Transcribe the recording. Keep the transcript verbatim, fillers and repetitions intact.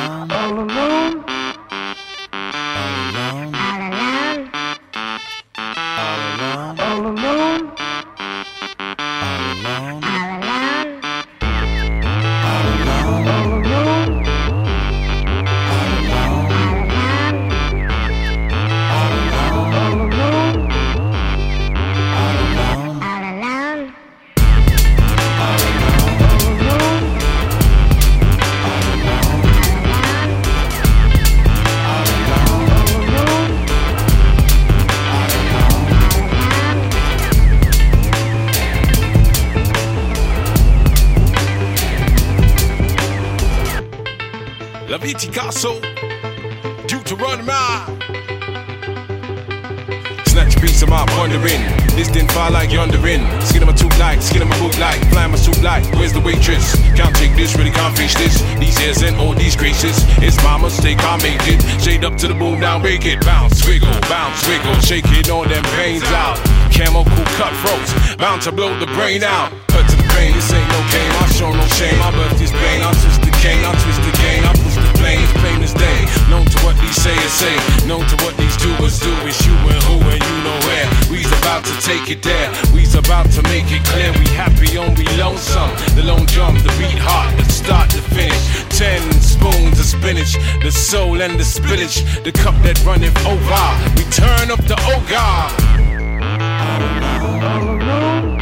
alone, all alone, all alone, all alone, all alone, all alone, all alone, all alone, all alone, all alone, all alone, all alone, all alone. La Viticasso, Deuteronomy. Snatch a piece of my pondering. This didn't fall like yondering. Skin of my tooth like, skin of my boot like, flying my suit like. Where's the waitress? Can't take this, really can't face this. These hairs and all these graces. It's my mistake, I made it. Shade up to the boom, now make it. Bounce, wiggle, bounce, wiggle. Shaking all them pains out. Camel cool cutthroats, bound to blow the brain out. Hurt to the brain, this ain't no game. I show no shame. I birth this pain. I twist the cane, I twist the cane. I push the plane, it's plain as day. Known to what these sayers say, known to what these doers do. It's you and who and you know where. We's about to take it there. We's about to make it clear. We happy on we lonesome. The lone drum, the beat hot, the start to finish. Ten spoons of spinach, the soul and the spinach, the cup that runneth over. We turn up the ogre. All alone, all alone.